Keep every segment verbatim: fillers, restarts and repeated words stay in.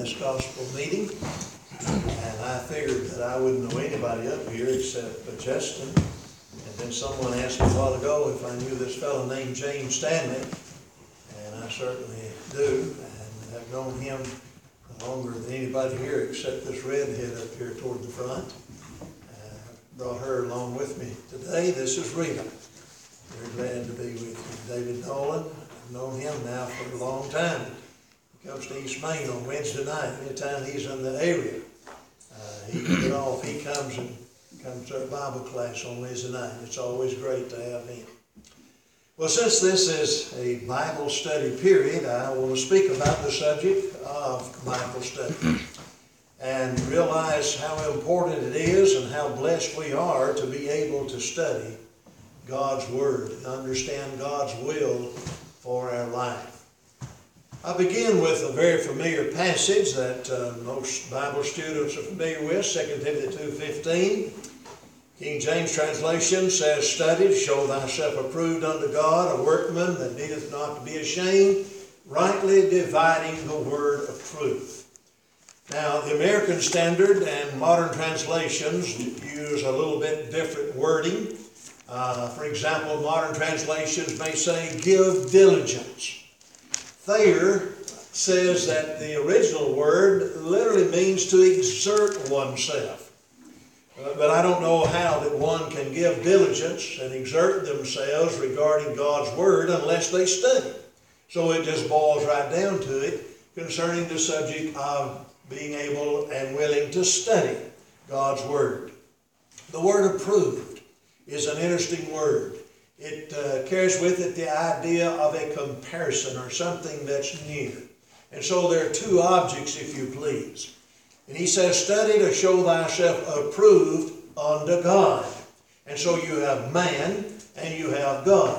this gospel meeting, and I figured that I wouldn't know anybody up here except for Justin. And then someone asked me a while ago if I knew this fellow named James Stanley, and I certainly do, and I've known him longer than anybody here except this redhead up here toward the front. Uh, brought her along with me today. This is Rita. We're glad to be with you. David Nolan, I've known him now for a long time. He comes to East Main on Wednesday night. Anytime he's in the area, uh, he can get off. He comes and comes to our Bible class on Wednesday night. It's always great to have him. Well, since this is a Bible study period, I want to speak about the subject of Bible study and realize how important it is and how blessed we are to be able to study God's Word and understand God's will for our life. I begin with a very familiar passage that uh, most Bible students are familiar with, Second Timothy two fifteen. King James translation says, "Study to show thyself approved unto God, a workman that needeth not to be ashamed, rightly dividing the word of truth." Now, the American Standard and modern translations use a little bit different wording. Uh, for example, modern translations may say, "give diligence." Thayer says that the original word literally means to exert oneself. Uh, but I don't know how that one can give diligence and exert themselves regarding God's Word unless they study. So it just boils right down to it concerning the subject of being able and willing to study God's Word. The word approved is an interesting word. It uh, carries with it the idea of a comparison or something that's near. And so there are two objects, if you please. And he says, "Study to show thyself approved unto God." And so you have man and you have God.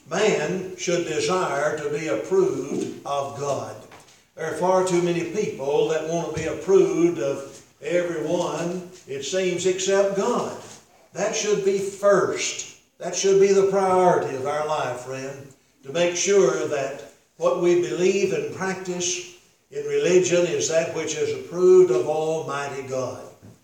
Man should desire to be approved of God. There are far too many people that want to be approved of everyone, it seems, except God. That should be first. That should be the priority of our life, friend, to make sure that what we believe and practice in religion is that which is approved of Almighty God.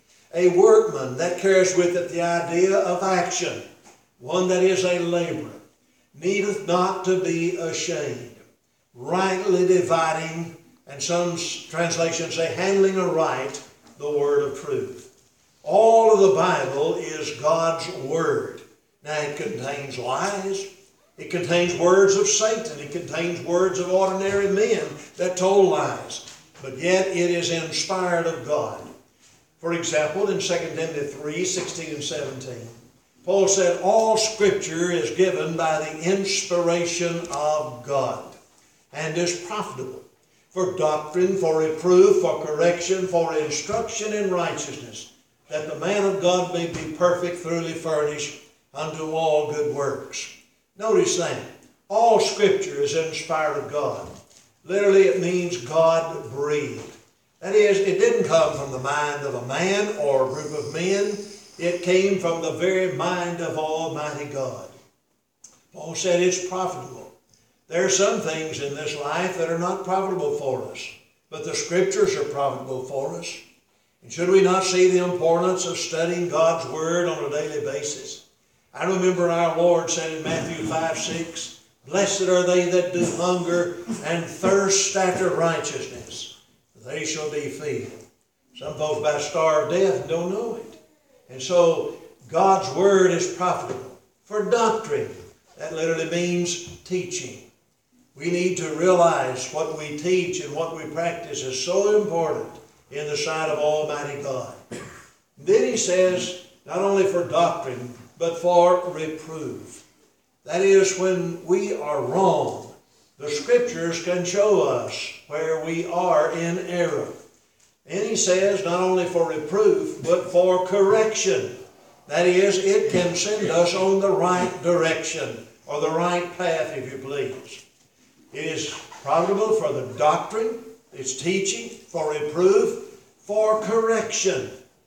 A workman, that carries with it the idea of action, one that is a laborer, needeth not to be ashamed, rightly dividing, and some translations say handling aright the word of truth. All of the Bible is God's Word. Now it contains lies. It contains words of Satan. It contains words of ordinary men that told lies. But yet it is inspired of God. For example, in Second Timothy three sixteen and seventeen, Paul said, "All Scripture is given by the inspiration of God, and is profitable for doctrine, for reproof, for correction, for instruction in righteousness, that the man of God may be perfect, thoroughly furnished unto all good works." Notice that. All Scripture is inspired of God. Literally, it means God breathed. That is, it didn't come from the mind of a man or a group of men. It came from the very mind of Almighty God. Paul said it's profitable. There are some things in this life that are not profitable for us, but the Scriptures are profitable for us. And should we not see the importance of studying God's Word on a daily basis? I remember our Lord said in Matthew five six, "Blessed are they that do hunger and thirst after righteousness, for they shall be filled." Some folks about starve to death and don't know it. And so God's Word is profitable for doctrine. That literally means teaching. We need to realize what we teach and what we practice is so important in the sight of Almighty God. Then he says, not only for doctrine, but for reproof. That is, when we are wrong, the Scriptures can show us where we are in error. And he says, not only for reproof, but for correction. That is, it can send us on the right direction, or the right path, if you please. It is profitable for the doctrine, its teaching, for reproof, for correction.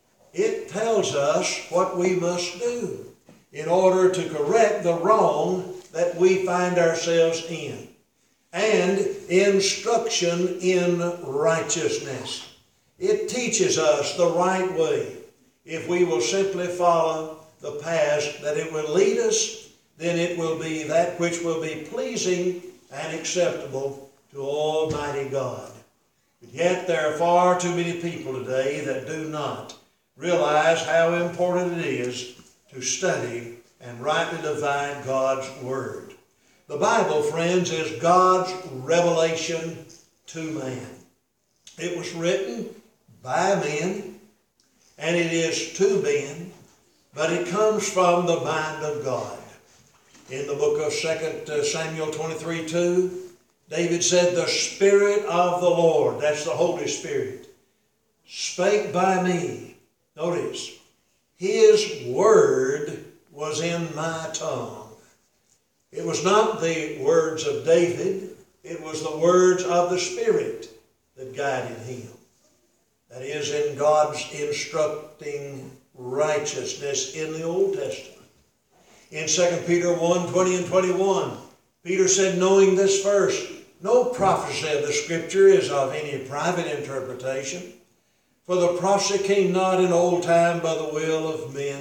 It tells us what we must do in order to correct the wrong that we find ourselves in. and instruction in righteousness. It teaches us the right way. If we will simply follow the paths that it will lead us, then it will be that which will be pleasing and acceptable to Almighty God. But yet there are far too many people today that do not realize how important it is to study and rightly divide God's Word. The Bible, friends, is God's revelation to man. It was written by men, and it is to men, but it comes from the mind of God. In the book of Second Samuel twenty-three two, David said, "The Spirit of the Lord," that's the Holy Spirit, "spake by me." Notice, His word was in my tongue. It was not the words of David, it was the words of the Spirit that guided him. That is, in God's instructing righteousness in the Old Testament. In Second Peter one twenty and twenty-one, Peter said, knowing this first, no prophecy of the Scripture is of any private interpretation, for the prophecy came not in old time by the will of men,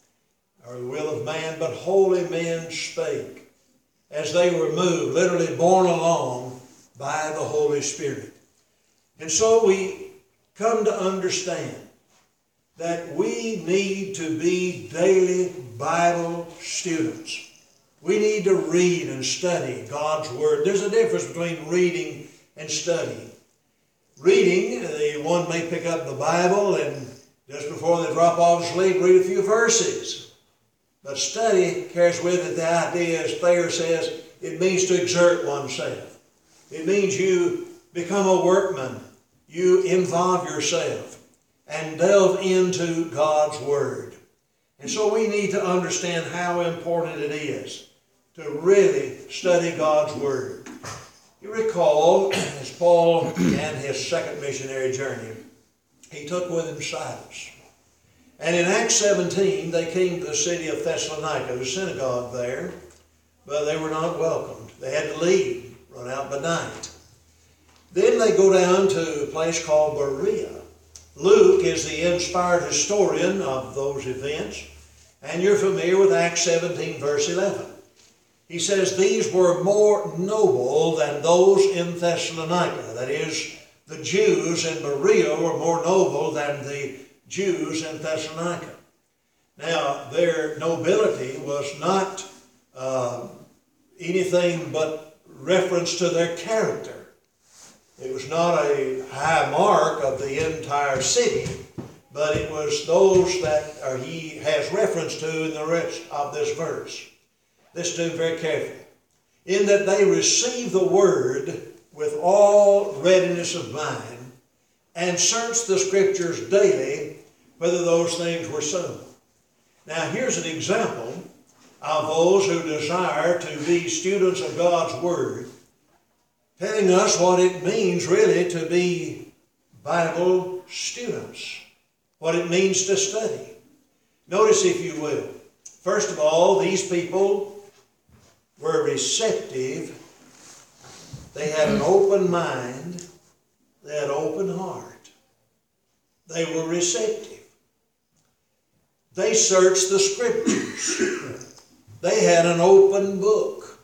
or the will of man, but holy men spake, as they were moved, literally borne along by the Holy Spirit. And so we come to understand that we need to be daily Bible students. We need to read and study God's Word. There's a difference between reading and studying. Reading, the one may pick up the Bible and just before they drop off to sleep, read a few verses. But study carries with it the idea, as Thayer says, it means to exert oneself. It means you become a workman. You involve yourself and delve into God's Word. And so we need to understand how important it is to really study God's Word. You recall, as Paul began his second missionary journey, he took with him Silas. And in Acts seventeen, they came to the city of Thessalonica, the synagogue there, but they were not welcomed. They had to leave, run out by night. Then they go down to a place called Berea. Luke is the inspired historian of those events, and you're familiar with Acts seventeen, verse eleven. He says, these were more noble than those in Thessalonica. That is, the Jews in Berea were more noble than the Jews in Thessalonica. Now, their nobility was not uh, anything but reference to their character. It was not a high mark of the entire city, but it was those that uh, he has reference to in the rest of this verse. Listen to him very carefully. In that they received the word with all readiness of mind and searched the Scriptures daily whether those things were so. Now here's an example of those who desire to be students of God's Word, telling us what it means really to be Bible students, what it means to study. Notice, if you will, first of all, these people were receptive. They had an open mind. They had an open heart. They were receptive. They searched the Scriptures. They had an open book.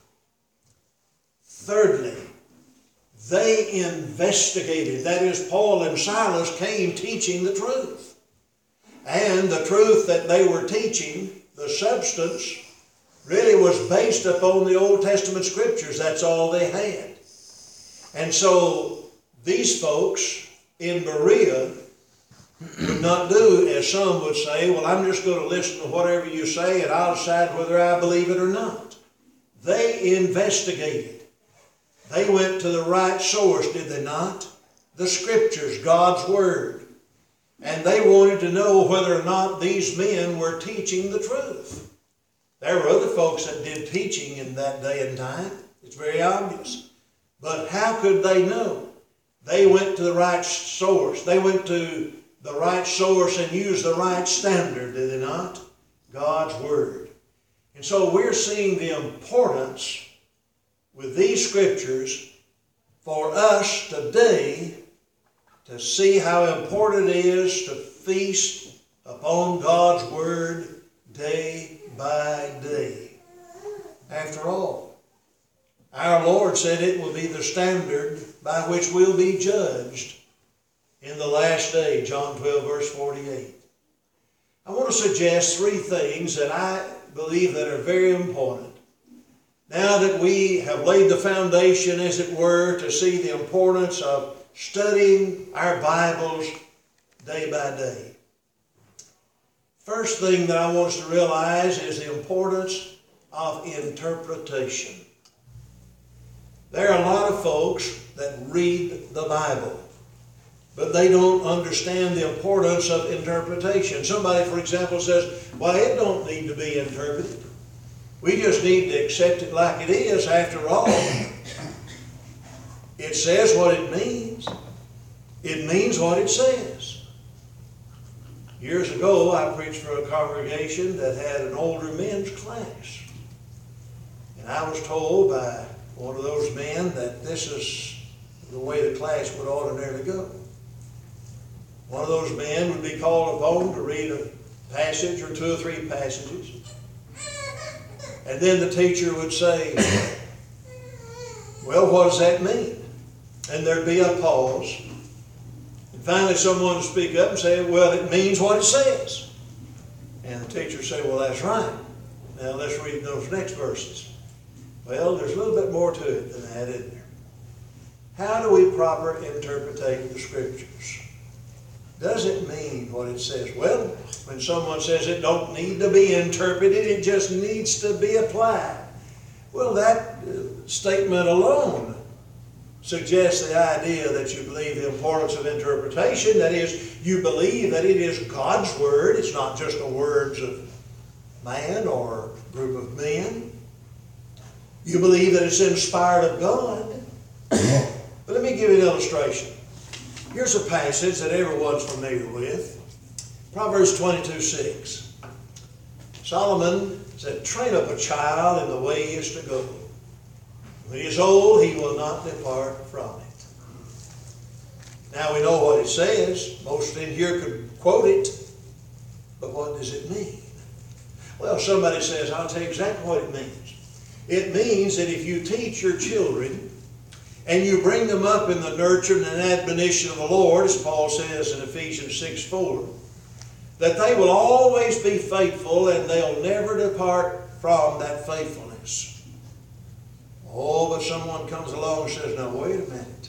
Thirdly, they investigated. That is, Paul and Silas came teaching the truth. And the truth that they were teaching, the substance, really was based upon the Old Testament Scriptures. That's all they had. And so these folks in Berea would not do as some would say, well, I'm just going to listen to whatever you say and I'll decide whether I believe it or not. They investigated. They went to the right source, did they not? The Scriptures, God's Word. And they wanted to know whether or not these men were teaching the truth. There were other folks that did teaching in that day and time. It's very obvious. But how could they know? They went to the right source. They went to the right source and used the right standard, did they not? God's Word. And so we're seeing the importance with these Scriptures for us today to see how important it is to feast upon God's Word day by day. After all, our Lord said it will be the standard by which we'll be judged in the last day, John twelve, verse forty-eight. I want to suggest three things that I believe that are very important. Now that we have laid the foundation, as it were, to see the importance of studying our Bibles day by day. First thing that I want us to realize is the importance of interpretation. There are a lot of folks that read the Bible, but they don't understand the importance of interpretation. Somebody, for example, says, well, it don't need to be interpreted. We just need to accept it like it is. After all, it says what it means. It means what it says. Years ago, I preached for a congregation that had an older men's class. And I was told by one of those men that this is the way the class would ordinarily go. One of those men would be called upon to read a passage or two or three passages. And then the teacher would say, well, what does that mean? And there'd be a pause. And finally someone would speak up and say, well, it means what it says. And the teacher would say, well, that's right. Now let's read those next verses. Well, there's a little bit more to it than that, isn't there? How do we properly interpret the Scriptures? Does it mean what it says? Well, when someone says it don't need to be interpreted, it just needs to be applied. Well, that uh, statement alone suggests the idea that you believe the importance of interpretation. That is, you believe that it is God's Word. It's not just the words of man or a group of men. You believe that it's inspired of God. But let me give you an illustration. Here's a passage that everyone's familiar with. Proverbs twenty-two, six. Solomon said, train up a child in the way he is to go. When he is old, he will not depart from it. Now we know what it says. Most in here could quote it. But what does it mean? Well, somebody says, I'll tell you exactly what it means. It means that if you teach your children and you bring them up in the nurture and admonition of the Lord, as Paul says in Ephesians six, four, that they will always be faithful and they'll never depart from that faithfulness. Oh, but someone comes along and says, now wait a minute.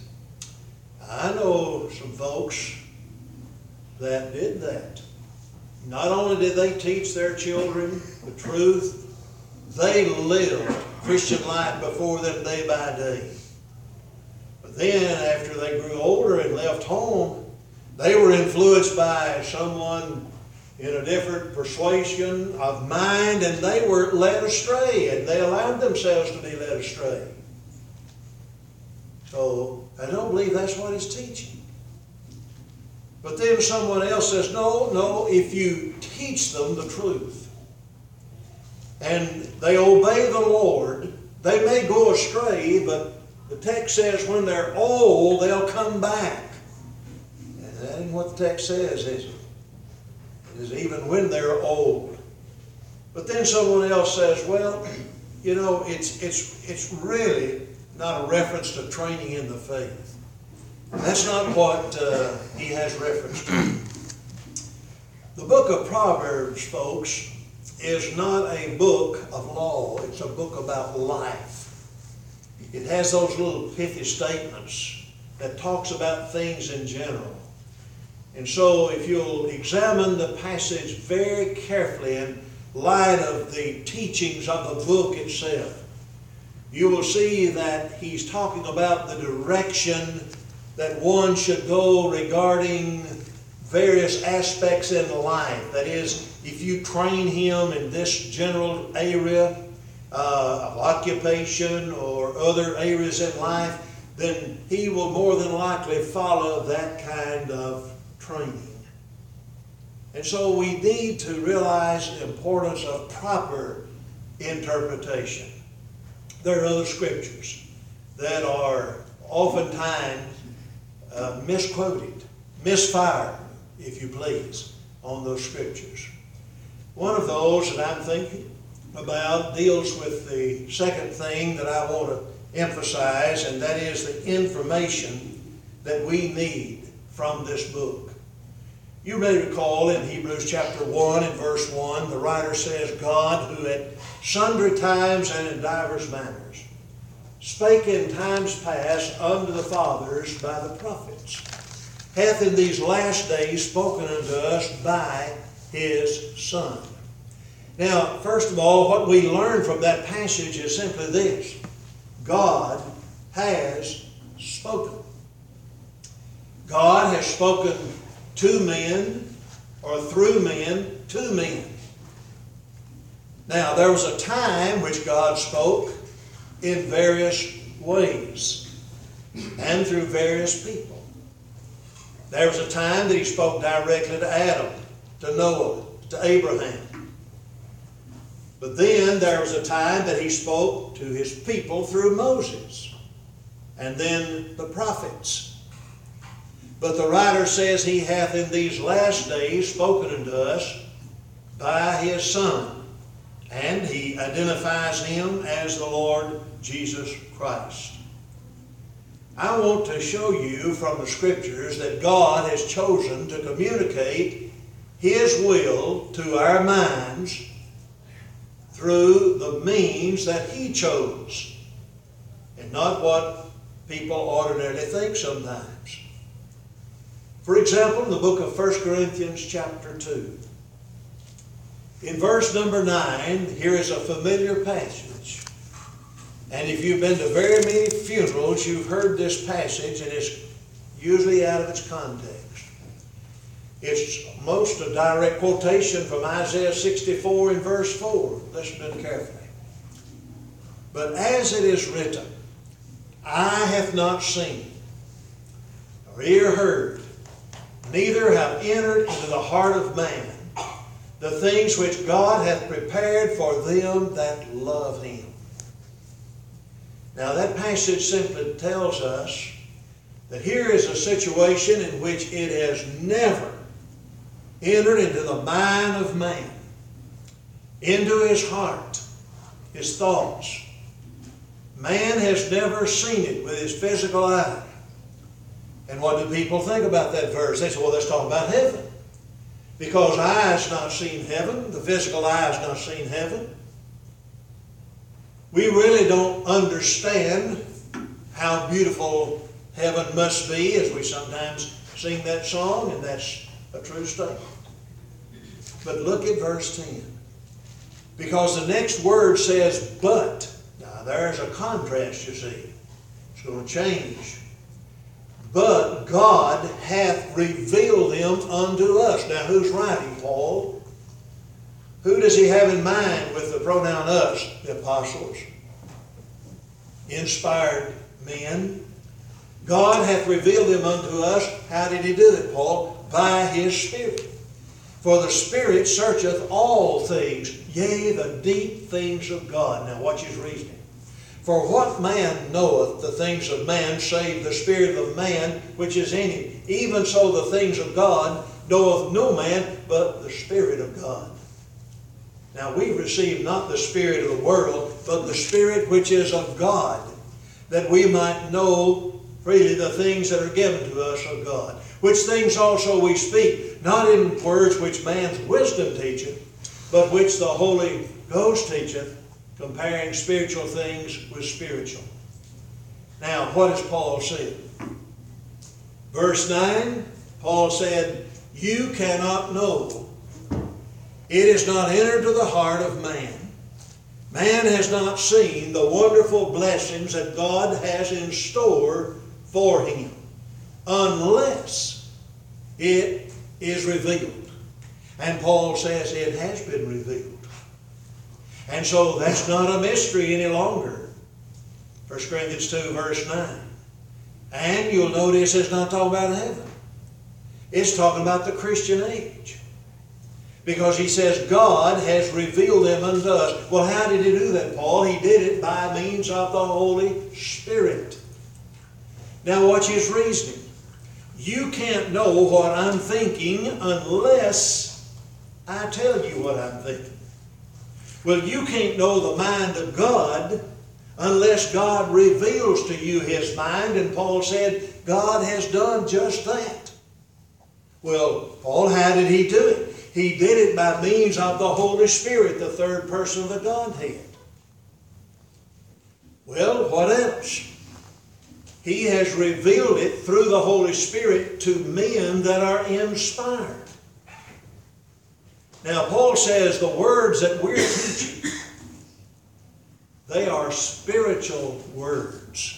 I know some folks that did that. Not only did they teach their children the truth, they lived Christian life before them day by day. But then, after they grew older and left home, they were influenced by someone in a different persuasion of mind, and they were led astray, and they allowed themselves to be led astray. So, I don't believe that's what it's teaching. But then someone else says, no, no, if you teach them the truth, and they obey the Lord, they may go astray, but the text says when they're old, they'll come back. And that ain't what the text says, is it? It is even when they're old. But then someone else says, well, you know, it's, it's, it's really not a reference to training in the faith. That's not what uh, he has reference to. The book of Proverbs, folks, is not a book of law. It's a book about life. It has those little pithy statements that talks about things in general. And so if you'll examine the passage very carefully in light of the teachings of the book itself, you will see that he's talking about the direction that one should go regarding various aspects in life. That is, if you train him in this general area uh, of occupation or other areas in life, then he will more than likely follow that kind of training. And so we need to realize the importance of proper interpretation. There are other scriptures that are oftentimes uh, misquoted, misfired, if you please, on those scriptures. One of those that I'm thinking about deals with the second thing that I want to emphasize, and that is the information that we need from this book. You may recall in Hebrews chapter one and verse one, the writer says, God, who at sundry times and in divers manners spake in times past unto the fathers by the prophets, hath in these last days spoken unto us by his Son. Now, first of all, what we learn from that passage is simply this: God has spoken. God has spoken to men, or through men, to men. Now, there was a time which God spoke in various ways and through various people. There was a time that he spoke directly to Adam, to Noah, to Abraham. But then there was a time that he spoke to his people through Moses, and then the prophets. But the writer says he hath in these last days spoken unto us by his Son, and he identifies him as the Lord Jesus Christ. I want to show you from the scriptures that God has chosen to communicate his will to our minds through the means that he chose, and not what people ordinarily think sometimes. For example, in the book of First Corinthians chapter two, in verse number nine, here is a familiar passage. And if you've been to very many funerals, you've heard this passage, and it's usually out of its context. It's most a direct quotation from Isaiah sixty-four in verse four. Listen to it carefully. But as it is written, eye hath not seen, nor ear heard, neither have entered into the heart of man the things which God hath prepared for them that love him. Now that passage simply tells us that here is a situation in which it has never entered into the mind of man, into his heart, his thoughts. Man has never seen it with his physical eye. And what do people think about that verse? They say, well, let's talk about heaven. Because eye has not seen heaven, the physical eye has not seen heaven. We really don't understand how beautiful heaven must be, as we sometimes sing that song, and that's a true statement. But look at verse ten. Because the next word says, but. Now there's a contrast, you see. It's going to change. But God hath revealed him unto us. Now who's writing, Paul? Who does he have in mind with the pronoun us? The apostles. Inspired men. God hath revealed him unto us. How did he do it, Paul? By his Spirit. For the Spirit searcheth all things, yea, the deep things of God. Now watch his reasoning. For what man knoweth the things of man, save the spirit of man which is in him? Even so the things of God knoweth no man, but the Spirit of God. Now we receive not the spirit of the world, but the Spirit which is of God, that we might know freely the things that are given to us of God. Which things also we speak, not in words which man's wisdom teacheth, but which the Holy Ghost teacheth, comparing spiritual things with spiritual. Now, what has Paul said? Verse nine, Paul said, you cannot know. It is not entered to the heart of man. Man has not seen the wonderful blessings that God has in store for him, unless it is revealed. And Paul says it has been revealed. And so that's not a mystery any longer. First Corinthians two verse nine. And you'll notice it's not talking about heaven. It's talking about the Christian age. Because he says God has revealed them unto us. Well, how did he do that, Paul? He did it by means of the Holy Spirit. Now watch his reasoning. You can't know what I'm thinking unless I tell you what I'm thinking. Well, you can't know the mind of God unless God reveals to you his mind. And Paul said, God has done just that. Well, Paul, how did he do it? He did it by means of the Holy Spirit, the third person of the Godhead. Well, what else? He has revealed it through the Holy Spirit to men that are inspired. Now, Paul says the words that we're teaching, they are spiritual words.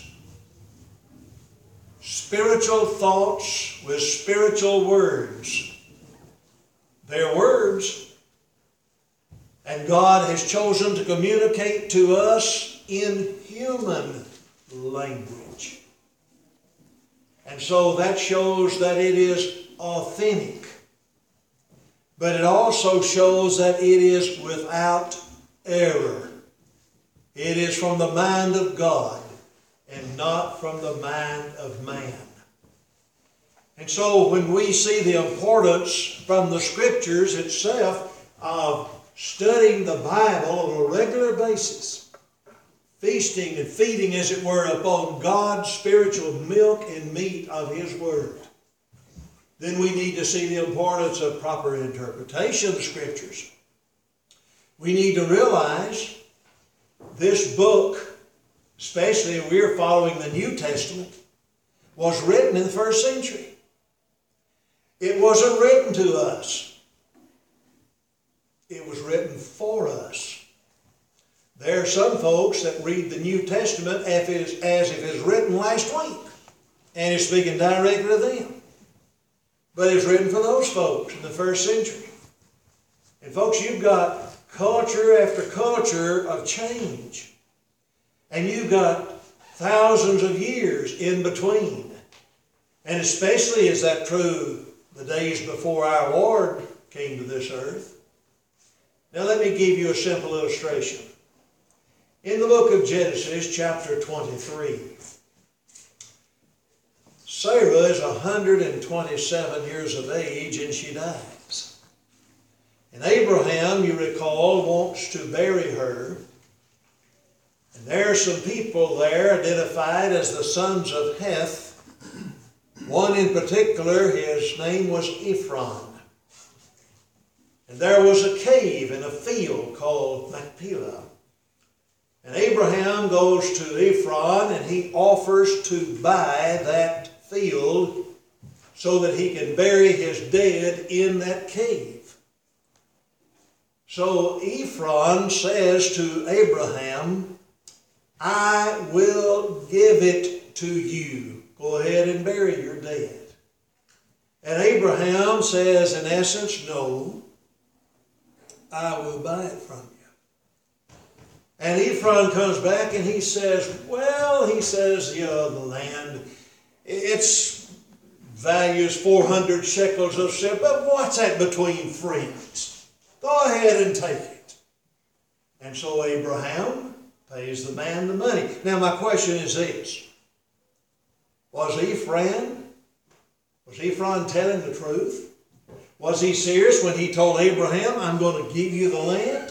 Spiritual thoughts with spiritual words. They're words. And God has chosen to communicate to us in human language. And so that shows that it is authentic. But it also shows that it is without error. It is from the mind of God and not from the mind of man. And so when we see the importance from the Scriptures itself of studying the Bible on a regular basis, feasting and feeding, as it were, upon God's spiritual milk and meat of his Word, then we need to see the importance of proper interpretation of the Scriptures. We need to realize this book, especially if we're following the New Testament, was written in the first century. It wasn't written to us. It was written for us. There are some folks that read the New Testament as if it was written last week, and it's speaking directly to them. But it's written for those folks in the first century. And folks, you've got culture after culture of change. And you've got thousands of years in between. And especially is that true the days before our Lord came to this earth. Now let me give you a simple illustration. In the book of Genesis, chapter twenty-three, Sarah is one hundred twenty-seven years of age and she dies. And Abraham, you recall, wants to bury her. And there are some people there identified as the sons of Heth. One in particular, his name was Ephron. And there was a cave in a field called Machpelah. And Abraham goes to Ephron and he offers to buy that field so that he can bury his dead in that cave. So Ephron says to Abraham, I will give it to you. Go ahead and bury your dead. And Abraham says, in essence, no, I will buy it from you. And Ephron comes back and he says, well, he says, you know, the land, its value is four hundred shekels of silver, but what's that between friends? Go ahead and take it. And so Abraham pays the man the money. Now my question is this. Was Ephron, was Ephron telling the truth? Was he serious when he told Abraham, I'm going to give you the land?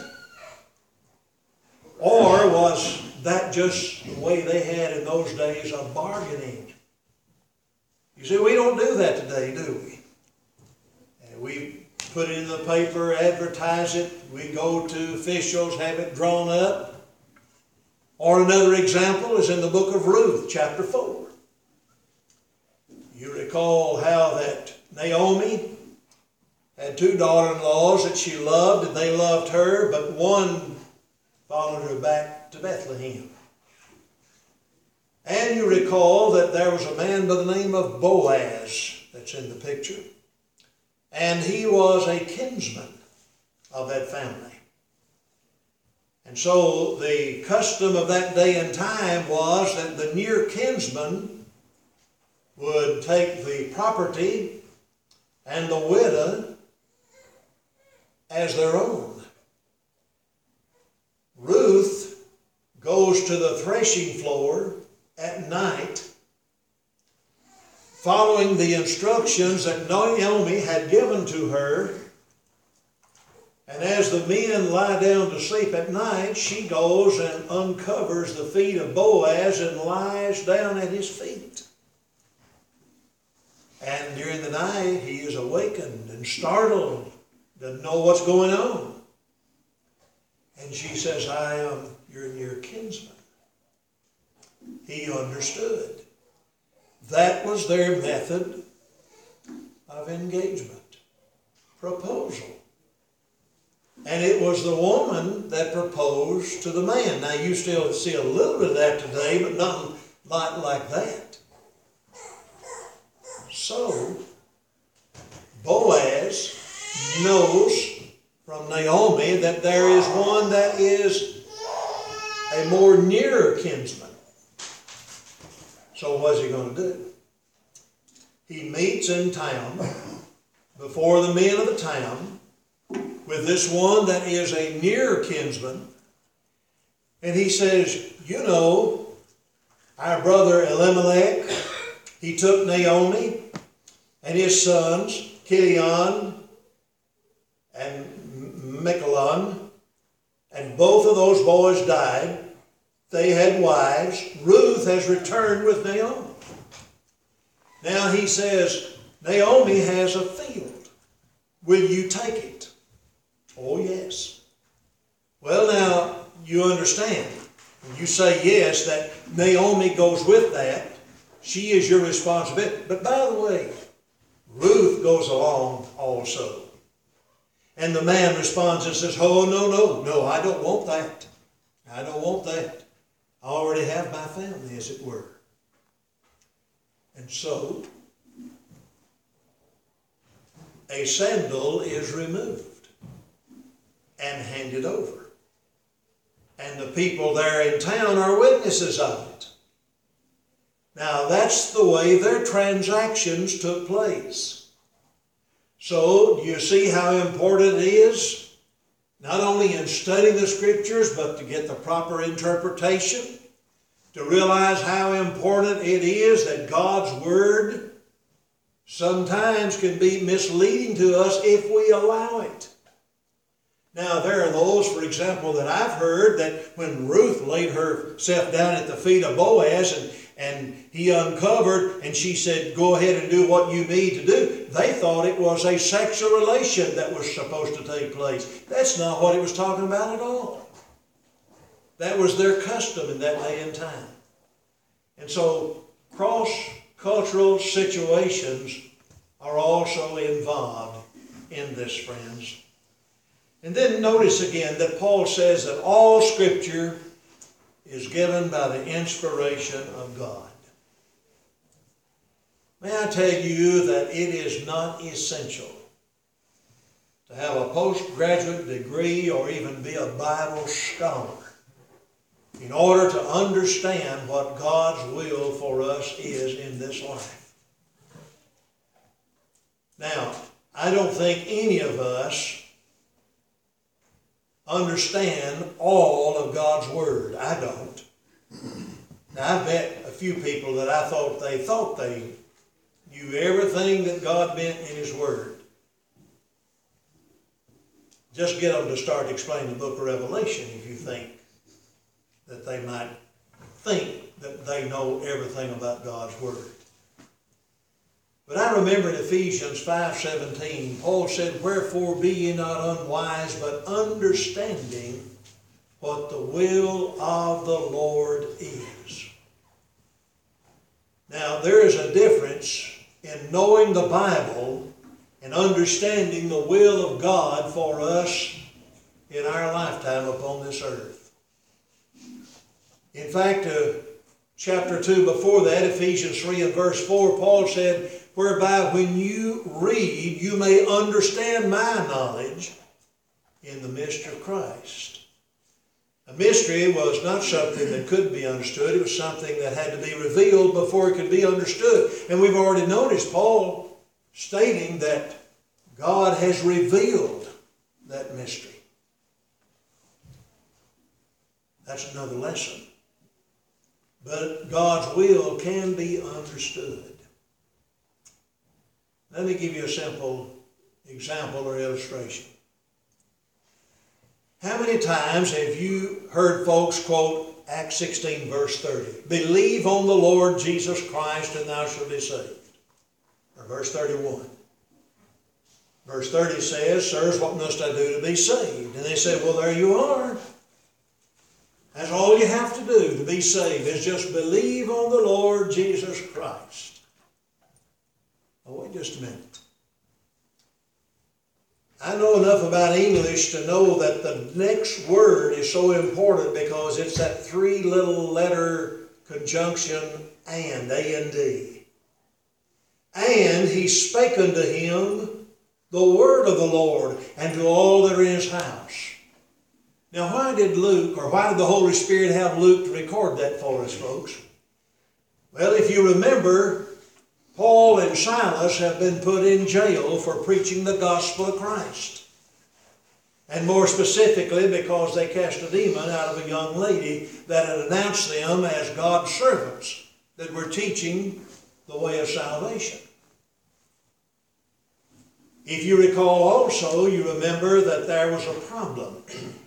Or was that just the way they had in those days of bargaining? You see, we don't do that today, do we? And we put it in the paper, advertise it, we go to officials, have it drawn up. Or another example is in the book of Ruth, chapter four. You recall how that Naomi had two daughter-in-laws that she loved, and they loved her, but one followed her back to Bethlehem. And you recall that there was a man by the name of Boaz that's in the picture. And he was a kinsman of that family. And so the custom of that day and time was that the near kinsman would take the property and the widow as their own. Ruth goes to the threshing floor at night following the instructions that Naomi had given to her. And as the men lie down to sleep at night, she goes and uncovers the feet of Boaz and lies down at his feet. And during the night, he is awakened and startled, doesn't know what's going on. And she says, I am your near kinsman. He understood. That was their method of engagement, proposal. And it was the woman that proposed to the man. Now you still see a little bit of that today, but not like, like that. So, Boaz knows from Naomi that there is one that is a more nearer kinsman. So what's he going to do? He meets in town before the men of the town with this one that is a near kinsman. And he says, you know, our brother Elimelech, he took Naomi and his sons, Chilion and Michalon, and both of those boys died. They had wives. Ruth has returned with Naomi. Now he says, Naomi has a field. Will you take it? Oh, yes. Well, now, you understand. When you say yes, that Naomi goes with that. She is your responsibility. But by the way, Ruth goes along also. And the man responds and says, oh, no, no, no, I don't want that. I don't want that. I already have my family, as it were. And so, a sandal is removed and handed over. And the people there in town are witnesses of it. Now, that's the way their transactions took place. So, do you see how important it is? Not only in studying the Scriptures, but to get the proper interpretation, to realize how important it is that God's Word sometimes can be misleading to us if we allow it. Now, there are those, for example, that I've heard that when Ruth laid herself down at the feet of Boaz and, and he uncovered and she said, go ahead and do what you need to do, they thought it was a sexual relation that was supposed to take place. That's not what it was talking about at all. That was their custom in that day and time. And so cross-cultural situations are also involved in this, friends. And then notice again that Paul says that all Scripture is given by the inspiration of God. May I tell you that it is not essential to have a postgraduate degree or even be a Bible scholar in order to understand what God's will for us is in this life. Now, I don't think any of us understand all of God's Word. I don't. Now, I've met a few people that I thought they thought they knew everything that God meant in His Word. Just get them to start explaining the book of Revelation if you think that they might think that they know everything about God's Word. But I remember in Ephesians five seventeen, Paul said, wherefore be ye not unwise, but understanding what the will of the Lord is. Now, there is a difference in knowing the Bible and understanding the will of God for us in our lifetime upon this earth. In fact, uh, chapter two before that, Ephesians three and verse four, Paul said, whereby when you read, you may understand my knowledge in the mystery of Christ. A mystery was not something that could be understood. It was something that had to be revealed before it could be understood. And we've already noticed Paul stating that God has revealed that mystery. That's another lesson. But God's will can be understood. Let me give you a simple example or illustration. How many times have you heard folks quote Acts sixteen verse thirty? Believe on the Lord Jesus Christ and thou shalt be saved. Or verse thirty-one. Verse thirty says, sirs, what must I do to be saved? And they say, well, there you are. That's all you have to do to be saved is just believe on the Lord Jesus Christ. Oh, wait just a minute. I know enough about English to know that the next word is so important because it's that three little letter conjunction and, A and D. And he spake unto him the word of the Lord and to all that are in his house. Now why did Luke, or why did the Holy Spirit have Luke to record that for us, folks? Well, if you remember, Paul and Silas have been put in jail for preaching the gospel of Christ. And more specifically, because they cast a demon out of a young lady that had announced them as God's servants that were teaching the way of salvation. If you recall also, you remember that there was a problem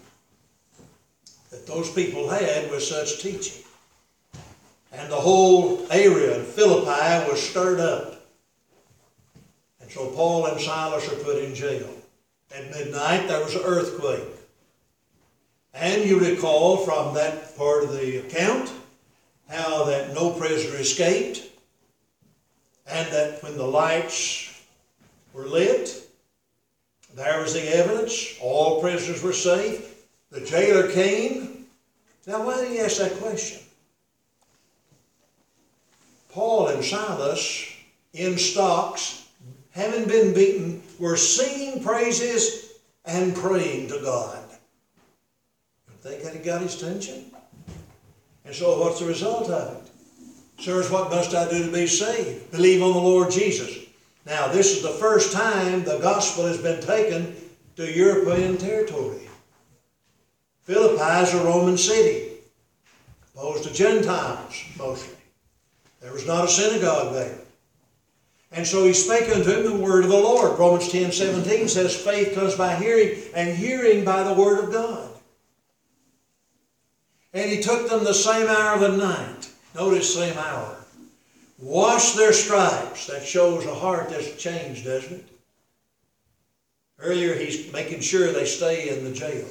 that those people had with such teaching. And the whole area of Philippi was stirred up. And so Paul and Silas are put in jail. At midnight there was an earthquake. And you recall from that part of the account how that no prisoner escaped. And that when the lights were lit, there was the evidence. All prisoners were safe. The jailer came. Now why do you ask that question? Paul and Silas, in stocks, having been beaten, were singing praises and praying to God. You think that he got his attention? And so what's the result of it? Sirs, what must I do to be saved? Believe on the Lord Jesus. Now, this is the first time the gospel has been taken to European territory. Philippi is a Roman city, opposed to Gentiles mostly. There was not a synagogue there. And so he spake unto him the word of the Lord. Romans ten seventeen says, faith comes by hearing, and hearing by the word of God. And he took them the same hour of the night. Notice same hour. Washed their stripes. That shows a heart that's changed, doesn't it? Earlier he's making sure they stay in the jail.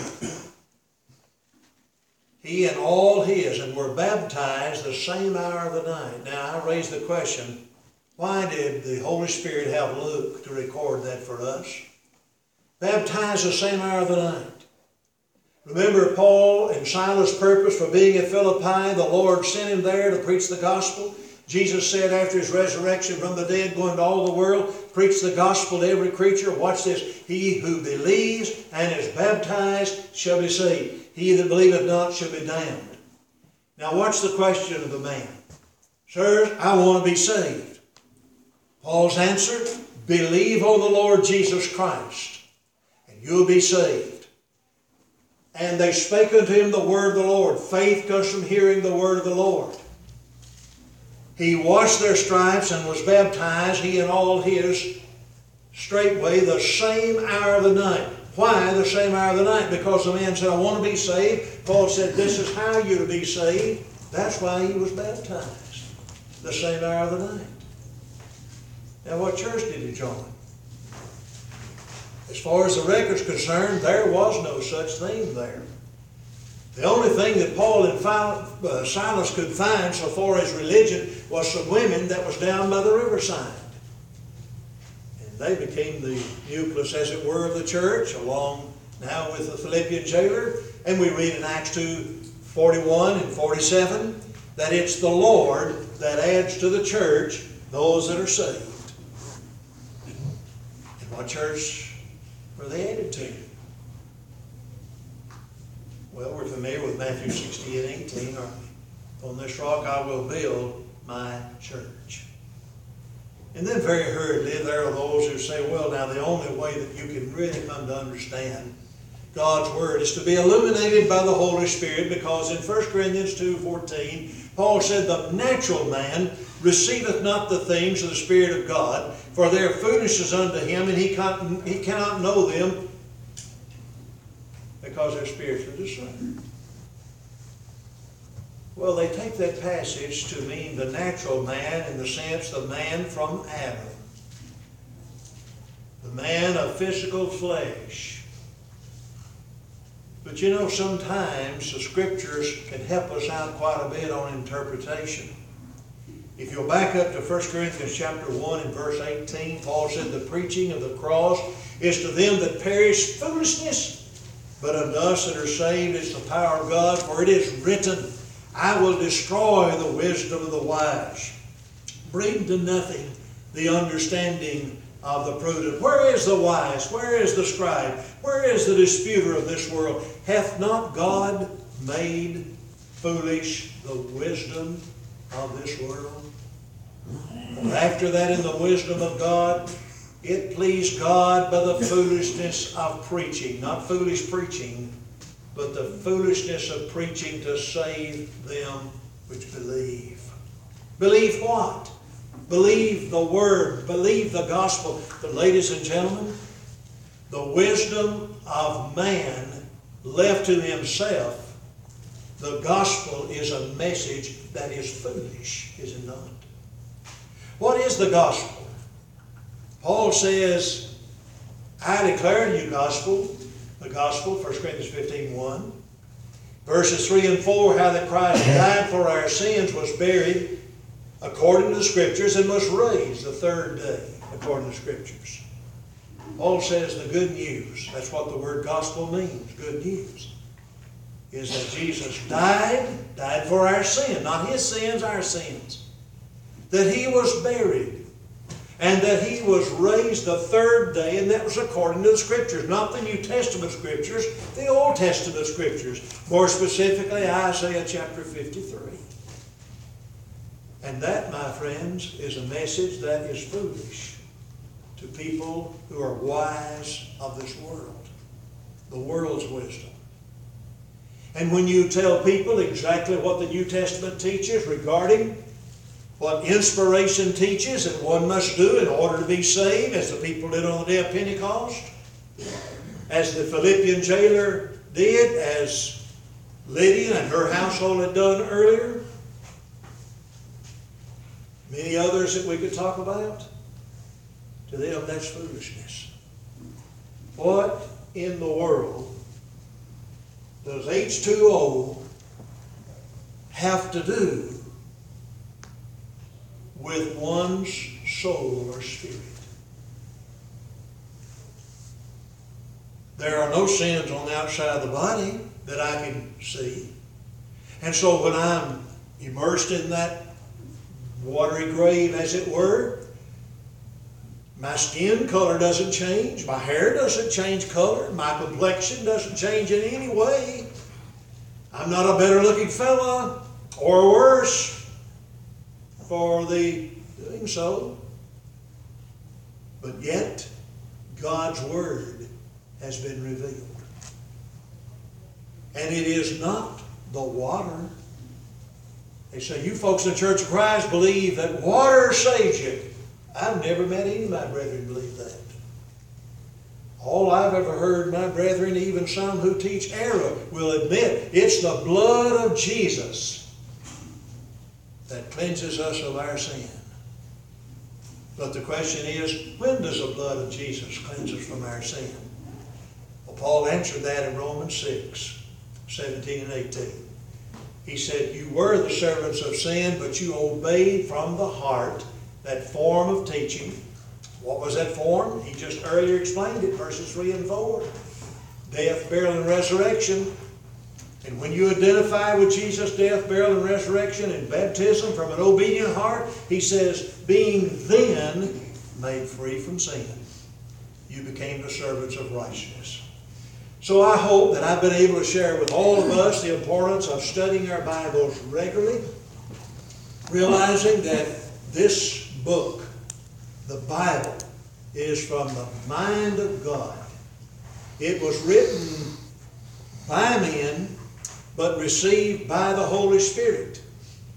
He and all his, and were baptized the same hour of the night. Now, I raise the question, why did the Holy Spirit have Luke to record that for us? Baptized the same hour of the night. Remember Paul and Silas' purpose for being at Philippi? The Lord sent him there to preach the gospel. Jesus said after his resurrection from the dead, go into all the world, preach the gospel to every creature. Watch this. He who believes and is baptized shall be saved. He that believeth not shall be damned. Now watch the question of the man. Sirs, I want to be saved. Paul's answer, believe on the Lord Jesus Christ, and you'll be saved. And they spake unto him the word of the Lord. Faith comes from hearing the word of the Lord. He washed their stripes and was baptized, he and all his, straightway the same hour of the night. Why the same hour of the night? Because the man said, I want to be saved. Paul said, this is how you're to be saved. That's why he was baptized. The same hour of the night. Now what church did he join? As far as the record's concerned, there was no such thing there. The only thing that Paul and Silas could find so far as religion was some women that was down by the riverside. And they became the nucleus, as it were, of the church, along now with the Philippian jailer. And we read in Acts two, forty-one and forty-seven, that it's the Lord that adds to the church those that are saved. And what church were they added to? Well, we're familiar with Matthew sixteen and eighteen. On this rock I will build my church. And then very hurriedly, there are those who say, well, now the only way that you can really come to understand God's Word is to be illuminated by the Holy Spirit, because in First Corinthians two fourteen, Paul said, the natural man receiveth not the things of the Spirit of God, for they are foolishness unto him, and he, can, he cannot know them because they're spiritually discerned. Well, they take that passage to mean the natural man in the sense the man from Adam. The man of physical flesh. But you know, sometimes the Scriptures can help us out quite a bit on interpretation. If you'll back up to First Corinthians chapter one and verse eighteen, Paul said, the preaching of the cross is to them that perish foolishness, but unto us that are saved is the power of God. For it is written, I will destroy the wisdom of the wise, bring to nothing the understanding of the prudent. Where is the wise? Where is the scribe? Where is the disputer of this world? Hath not God made foolish the wisdom of this world? And after that, in the wisdom of God, it pleased God by the foolishness of preaching, not foolish preaching, but the foolishness of preaching to save them which believe. Believe what? Believe the Word. Believe the gospel. But ladies and gentlemen, the wisdom of man left to himself, the gospel is a message that is foolish, is it not? What is the gospel? Paul says, I declare you gospel, the gospel, First Corinthians fifteen one. Verses three and four, how that Christ died for our sins, was buried according to the Scriptures, and was raised the third day according to the Scriptures. Paul says the good news, that's what the word gospel means, good news, is that Jesus died, died for our sin, not his sins, our sins. That he was buried, and that he was raised the third day, and that was according to the Scriptures, not the New Testament Scriptures, the Old Testament Scriptures, more specifically Isaiah chapter fifty-three. And that, my friends, is a message that is foolish to people who are wise of this world, the world's wisdom. And when you tell people exactly what the New Testament teaches regarding what inspiration teaches and one must do in order to be saved, as the people did on the day of Pentecost, as the Philippian jailer did, as Lydia and her household had done earlier, many others that we could talk about, to them that's foolishness. What in the world does H two O have to do with one's soul or spirit? There are no sins on the outside of the body that I can see. And so when I'm immersed in that watery grave, as it were, my skin color doesn't change, my hair doesn't change color, my complexion doesn't change in any way. I'm not a better looking fella or worse for the doing so. But yet, God's Word has been revealed. And it is not the water. They say, you folks in the Church of Christ believe that water saves you. I've never met any of my brethren believe that. All I've ever heard my brethren, even some who teach error, will admit it's the blood of Jesus that cleanses us of our sin. But the question is, when does the blood of Jesus cleanse us from our sin? Well, Paul answered that in Romans six, seventeen and eighteen. He said, you were the servants of sin, but you obeyed from the heart that form of teaching. What was that form? He just earlier explained it, verses three and four. Death, burial, and resurrection. And when you identify with Jesus' death, burial, and resurrection and baptism from an obedient heart, he says, being then made free from sin, you became the servants of righteousness. So I hope that I've been able to share with all of us the importance of studying our Bibles regularly, realizing that this book, the Bible, is from the mind of God. It was written by men, but received by the Holy Spirit.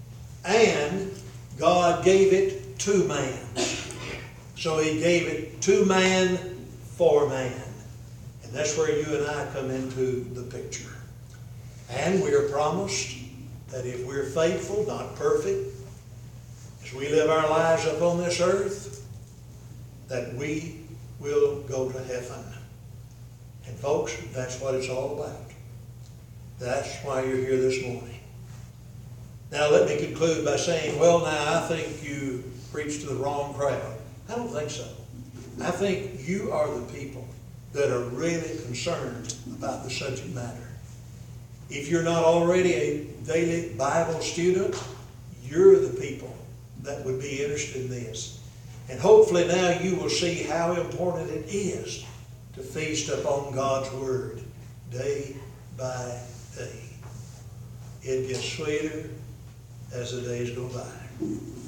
And God gave it to man. So He gave it to man for man. And that's where you and I come into the picture. And we are promised that if we're faithful, not perfect, as we live our lives upon this earth, that we will go to heaven. And folks, that's what it's all about. That's why you're here this morning. Now let me conclude by saying, well, now I think you preach to the wrong crowd. I don't think so. I think you are the people that are really concerned about the subject matter. If you're not already a daily Bible student, you're the people that would be interested in this. And hopefully now you will see how important it is to feast upon God's Word day by day. It gets sweeter as the days go by.